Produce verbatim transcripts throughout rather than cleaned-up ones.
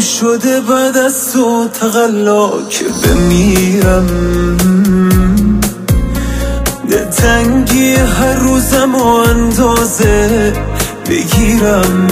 شده بعد از تو تقلا که بمیرم. دلتنگی هر روزم و اندازه بگیرم.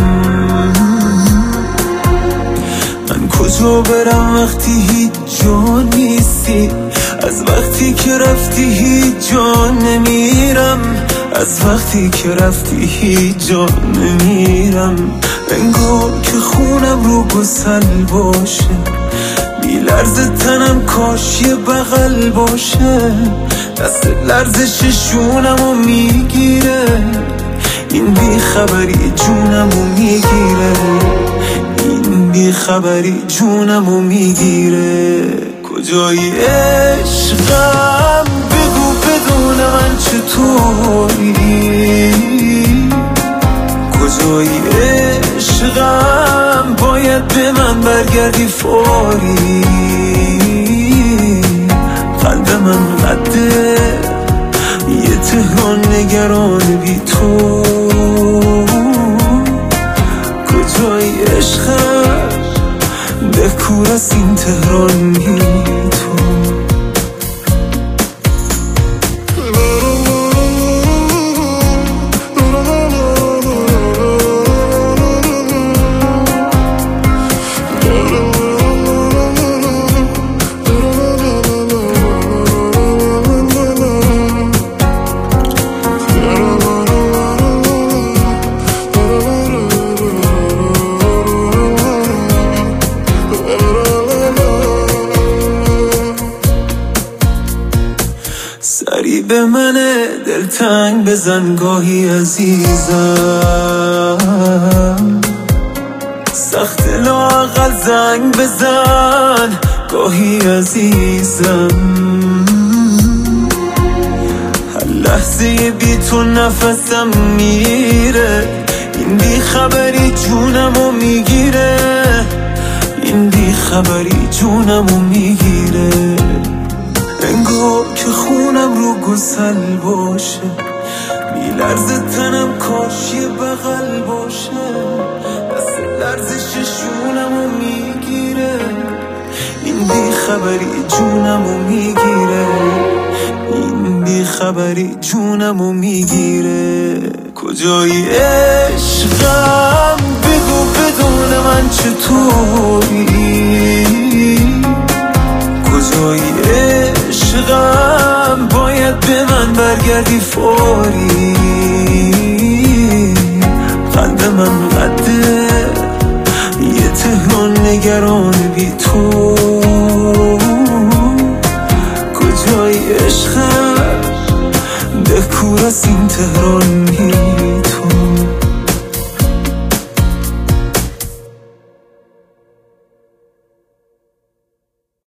من کجا برم وقتی هیچ جا نیستی؟ از وقتی که رفتی هیچ جا نمیرم. از وقتی که رفتی هیچ جا نمیرم. انگار که خونم رو گسل باشه، میلرز تنم کاش یه بغل باشه. دست لرزش شونمو میگیره، این بیخبری جونمو میگیره. این بیخبری جونمو میگیره. کجایی عشقم؟ بگو بدون من چطوری؟ کجایی عشقم؟ باید به من برگردی فوری. قلب من قده یه تهران نگران بی تو. کجایی عشقم؟ دکور از این تهران بی تو. سری به من دلتنگ بزن گاهی عزیزم. سخت لااقل زنگ بزن گاهی عزیزم. هر لحظه بی تو نفسم میره. این بیخبری جونمو میگیره. این بیخبری جونمو میگیره. انگار که خونم رو گسل باشه، میلرز تنم کاش یه بغل باشه. دست لرزش شونمو میگیره. این بیخبری جونمو میگیره. این بیخبری جونمو میگیره. کجایی عشقم؟ بگو بدون من چطوری؟ کجایی عشقم؟ باید به من برگردی فوری. قلب من قده یه تهران نگران بی تو. کجایی عشقم؟ دکور از این تهران بی